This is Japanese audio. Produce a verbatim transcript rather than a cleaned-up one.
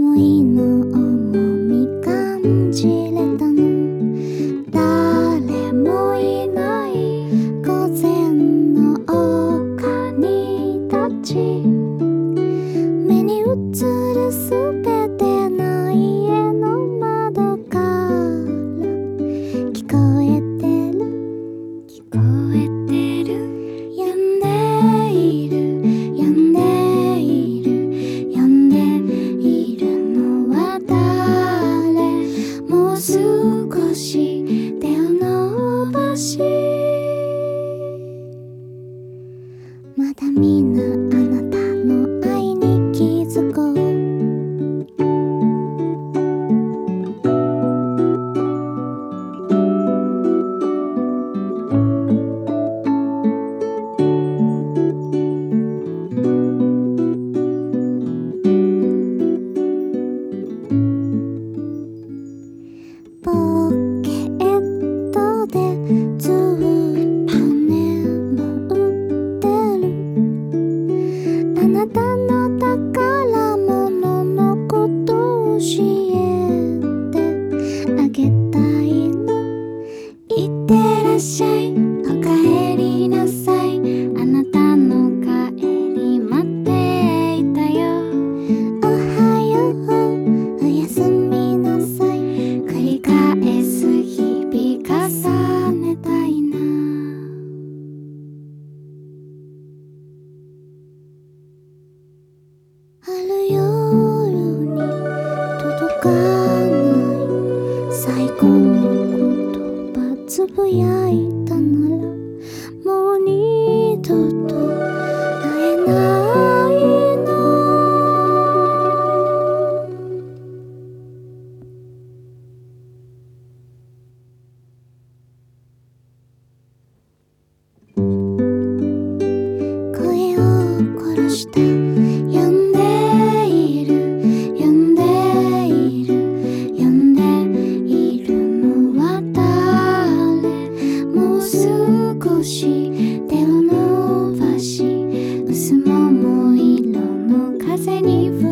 思いの重み感じれたの。誰もいない午前の丘に立ち、目に映るすべての家の窓から聞こえてる聞こえてる。病んでいる病んでいる病んでいるのは誰。もう少し手を伸ばし、まだ見ぬあなたの愛に気づこう。ポケットでずっと眠ってる。あなたの宝物のこと教えてあげたいの。いってらっしゃい、おかえりなさい。あなたの帰り待っていたよ。おはよう、おやすみなさい。繰り返す日々重ねたいな。ある夜に届かない最後の言葉つぶやいたなら、もう二度と会えないの。声を殺した呼んでいる呼んでいる呼んでいるのは誰。もう少し手を伸ばし、薄桃色の風に吹